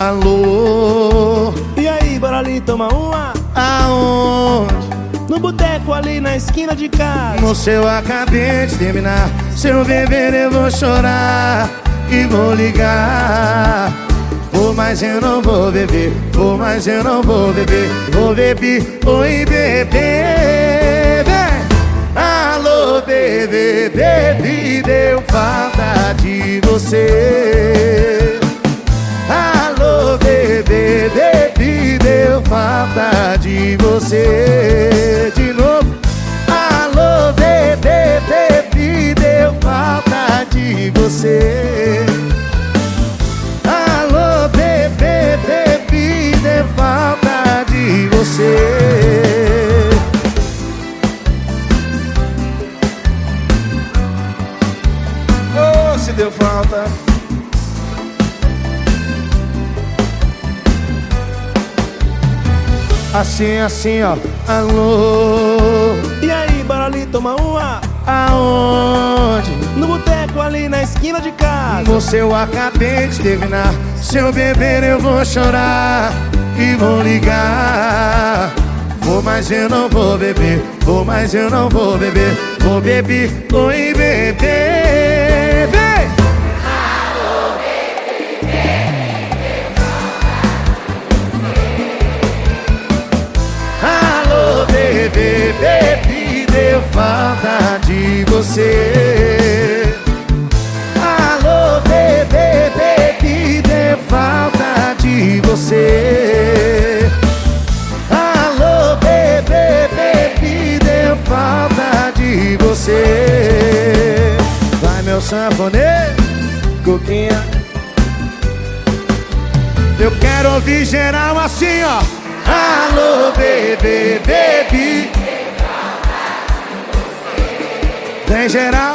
Alô, E aí, bora ali tomar uma? aonde? No boteco ali na esquina de casa. Moço, eu acabei de terminar. Se eu beber eu vou chorar e vou ligar. Vou, mas eu não vou beber. Vou, mas eu não vou beber. Vou beber, oi bebê, vem. Alô bebê, bebê, deu falta de você. Alô bebê, bebê, deu falta de você. De novo. Alô bebê, bebê, deu falta de você. Alô bebê, bebê, deu falta de você. Oh, se deu falta. Assim, assim, ó. Alô, E aí, bora ali tomar uma? aonde? No boteco ali na esquina de casa. Você, eu acabei de terminar. Se eu beber eu vou chorar e vou ligar. Vou, mas eu não vou beber. Vou, mas eu não vou beber. Vou beber, oi bebê, vem. Alô bebê, bebê, deu falta de você. Alô bebê, bebê, deu falta de você. Alô bebê, bebê, deu falta de você. Vai meu sanfoneiro, Coquinha. Eu quero ouvir geral assim, ó. Alô bebê, bebê, vem geral.